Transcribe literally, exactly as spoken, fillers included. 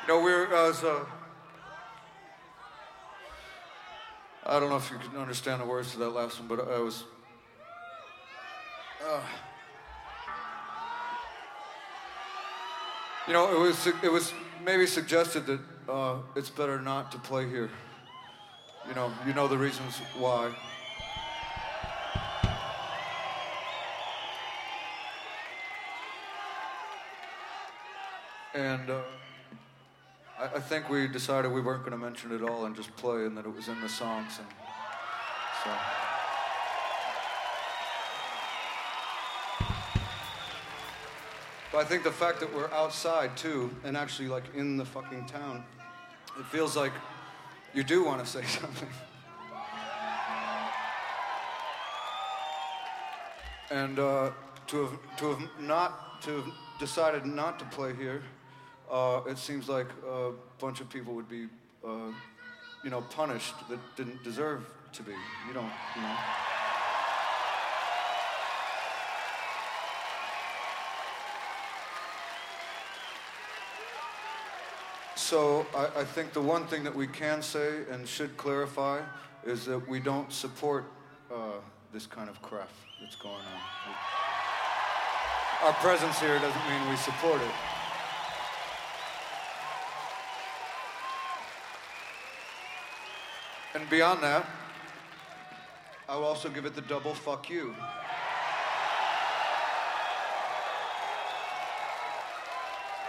You know, we're, as, uh, I don't know if you can understand the words to that last one, but I was, uh, you know, it was, it was maybe suggested that uh, it's better not to play here. You know, you know the reasons why. And uh, I, I think we decided we weren't going to mention it all and just play, and that it was in the songs, and so. But I think the fact that we're outside too, and actually like in the fucking town, it feels like you do want to say something. And uh, to have to have not to have decided not to play here, uh, it seems like a bunch of people would be, uh, you know, punished that didn't deserve to be. You don't, you know. So I, I think the one thing that we can say and should clarify is that we don't support uh, this kind of crap that's going on. Our presence here doesn't mean we support it. And beyond that, I will also give it the double fuck you.